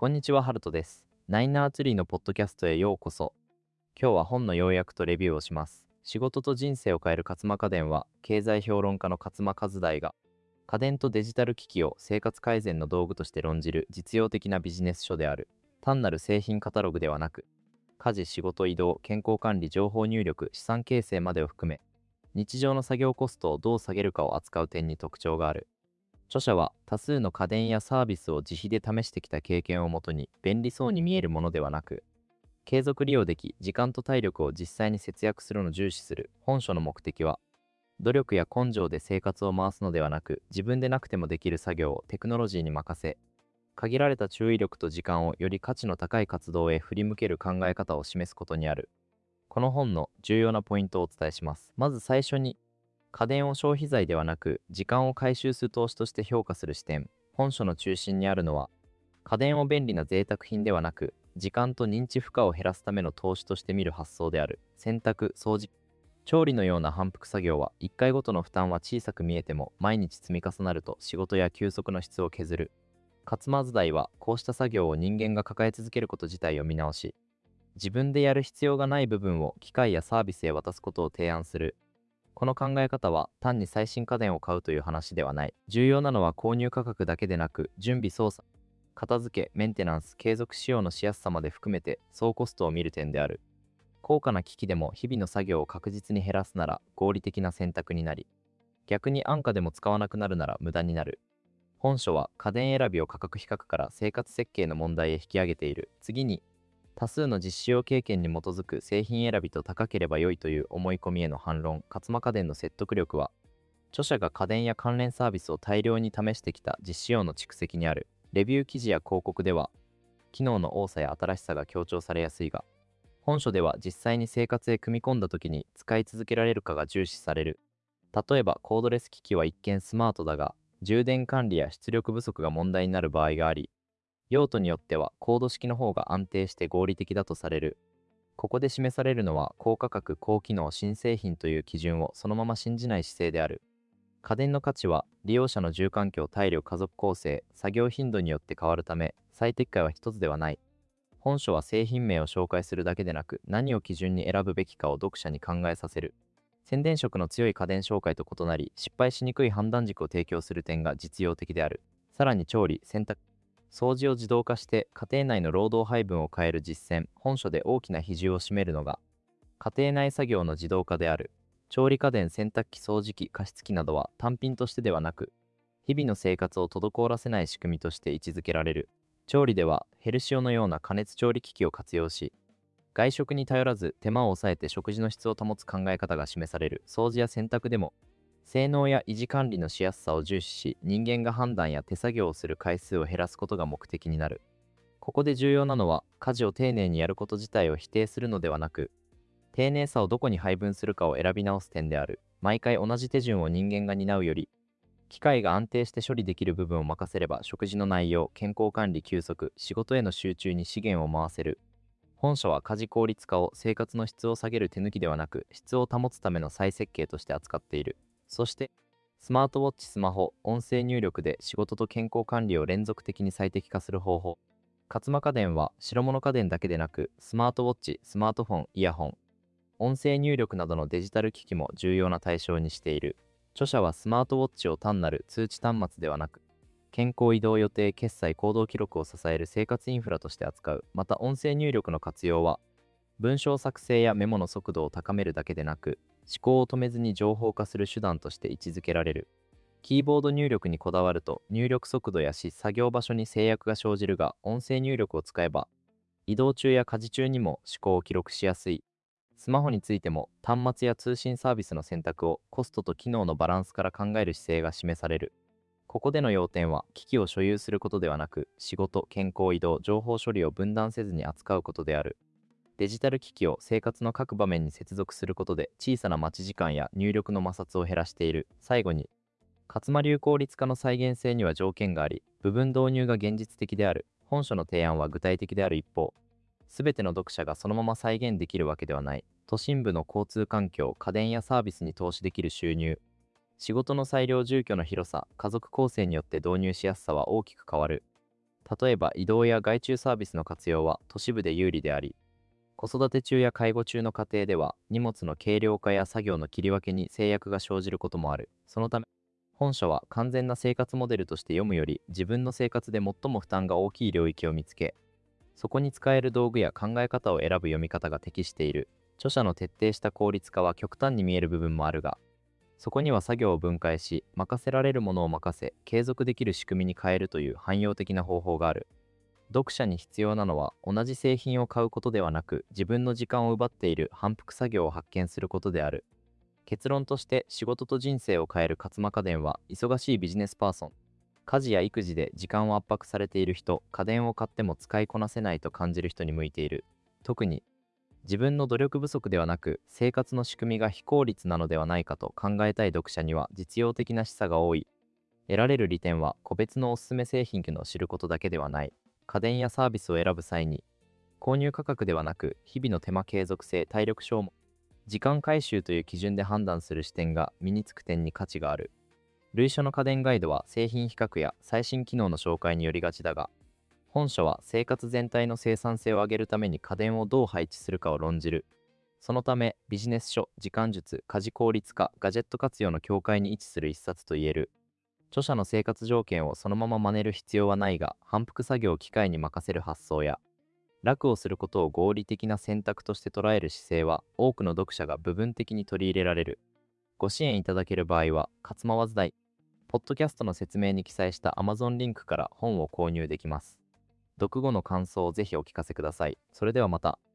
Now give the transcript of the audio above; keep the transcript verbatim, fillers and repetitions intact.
こんにちは、ハルトです。ナイナーツリーのポッドキャストへようこそ。今日は本の要約とレビューをします。仕事と人生を変える勝間家電は、経済評論家の勝間和大が、家電とデジタル機器を生活改善の道具として論じる実用的なビジネス書である。単なる製品カタログではなく、家事、仕事、移動、健康管理、情報入力、資産形成までを含め、日常の作業コストをどう下げるかを扱う点に特徴がある。著者は多数の家電やサービスを自費で試してきた経験をもとに便利そうに見えるものではなく、継続利用でき時間と体力を実際に節約するのを重視する。本書の目的は、努力や根性で生活を回すのではなく、自分でなくてもできる作業をテクノロジーに任せ、限られた注意力と時間をより価値の高い活動へ振り向ける考え方を示すことにある。この本の重要なポイントをお伝えします。まず最初に、家電を消費財ではなく時間を回収する投資として評価する視点。本書の中心にあるのは、家電を便利な贅沢品ではなく時間と認知負荷を減らすための投資として見る発想である。洗濯、掃除、調理のような反復作業はいっかいごとの負担は小さく見えても毎日積み重なると仕事や休息の質を削る。勝間伝いはこうした作業を人間が抱え続けること自体を見直し、自分でやる必要がない部分を機械やサービスへ渡すことを提案する。この考え方は単に最新家電を買うという話ではない。重要なのは購入価格だけでなく、準備操作、片付け、メンテナンス、継続使用のしやすさまで含めて総コストを見る点である。高価な機器でも日々の作業を確実に減らすなら合理的な選択になり、逆に安価でも使わなくなるなら無駄になる。本書は家電選びを価格比較から生活設計の問題へ引き上げている。次に、多数の実使用経験に基づく製品選びと高ければ良いという思い込みへの反論。勝間家電の説得力は、著者が家電や関連サービスを大量に試してきた実使用の蓄積にある。レビュー記事や広告では、機能の多さや新しさが強調されやすいが、本書では実際に生活へ組み込んだ時に使い続けられるかが重視される。例えば、コードレス機器は一見スマートだが、充電管理や出力不足が問題になる場合があり、用途によってはコード式の方が安定して合理的だとされる。ここで示されるのは高価格、高機能、新製品という基準をそのまま信じない姿勢である。家電の価値は利用者の住環境、体力、家族構成、作業頻度によって変わるため、最適解は一つではない。本書は製品名を紹介するだけでなく、何を基準に選ぶべきかを読者に考えさせる。宣伝色の強い家電紹介と異なり、失敗しにくい判断軸を提供する点が実用的である。さらに調理、洗濯、掃除を自動化して家庭内の労働配分を変える実践。本書で大きな比重を占めるのが、家庭内作業の自動化である。調理家電、洗濯機、掃除機、加湿器などは単品としてではなく、日々の生活を滞らせない仕組みとして位置づけられる。調理ではヘルシオのような加熱調理機器を活用し、外食に頼らず手間を抑えて食事の質を保つ考え方が示される。掃除や洗濯でも、性能や維持管理のしやすさを重視し、人間が判断や手作業をする回数を減らすことが目的になる。ここで重要なのは、家事を丁寧にやること自体を否定するのではなく、丁寧さをどこに配分するかを選び直す点である。毎回同じ手順を人間が担うより、機械が安定して処理できる部分を任せれば、食事の内容、健康管理、休息、仕事への集中に資源を回せる。本書は家事効率化を生活の質を下げる手抜きではなく、質を保つための再設計として扱っている。そして、スマートウォッチ、スマホ、音声入力で仕事と健康管理を連続的に最適化する方法。勝間家電は白物家電だけでなく、スマートウォッチ、スマートフォン、イヤホン、音声入力などのデジタル機器も重要な対象にしている。著者はスマートウォッチを単なる通知端末ではなく、健康移動予定、決済、行動記録を支える生活インフラとして扱う。また、音声入力の活用は、文章作成やメモの速度を高めるだけでなく、思考を止めずに情報化する手段として位置づけられる。キーボード入力にこだわると、入力速度やし作業場所に制約が生じるが、音声入力を使えば、移動中や家事中にも思考を記録しやすい。スマホについても、端末や通信サービスの選択をコストと機能のバランスから考える姿勢が示される。ここでの要点は、機器を所有することではなく、仕事、健康、移動、情報処理を分断せずに扱うことである。デジタル機器を生活の各場面に接続することで、小さな待ち時間や入力の摩擦を減らしている。最後に、勝間流効率化の再現性には条件があり、部分導入が現実的である。本書の提案は具体的である一方、すべての読者がそのまま再現できるわけではない。都心部の交通環境、家電やサービスに投資できる収入、仕事の裁量、住居の広さ、家族構成によって導入しやすさは大きく変わる。 例えば移動や外注サービスの活用は都市部で有利であり、子育て中や介護中の家庭では荷物の軽量化や作業の切り分けに制約が生じることもある。そのため、本書は完全な生活モデルとして読むより、自分の生活で最も負担が大きい領域を見つけ、そこに使える道具や考え方を選ぶ読み方が適している。著者の徹底した効率化は極端に見える部分もあるが、そこには作業を分解し、任せられるものを任せ、継続できる仕組みに変えるという汎用的な方法がある。読者に必要なのは、同じ製品を買うことではなく、自分の時間を奪っている反復作業を発見することである。結論として、仕事と人生を変える勝間家電は、忙しいビジネスパーソン、家事や育児で時間を圧迫されている人、家電を買っても使いこなせないと感じる人に向いている。特に、自分の努力不足ではなく、生活の仕組みが非効率なのではないかと考えたい読者には実用的な示唆が多い。得られる利点は、個別のおすすめ製品を知ることだけではない。家電やサービスを選ぶ際に、購入価格ではなく、日々の手間継続性、体力消耗、時間回収という基準で判断する視点が身につく点に価値がある。類書の家電ガイドは製品比較や最新機能の紹介によりがちだが、本書は生活全体の生産性を上げるために家電をどう配置するかを論じる。そのため、ビジネス書、時間術、家事効率化、ガジェット活用の境界に位置する一冊と言える。著者の生活条件をそのまま真似る必要はないが、反復作業を機械に任せる発想や、楽をすることを合理的な選択として捉える姿勢は、多くの読者が部分的に取り入れられる。ご支援いただける場合は、勝間和伝い、ポッドキャストの説明に記載した Amazon リンクから本を購入できます。読後の感想をぜひお聞かせください。それではまた。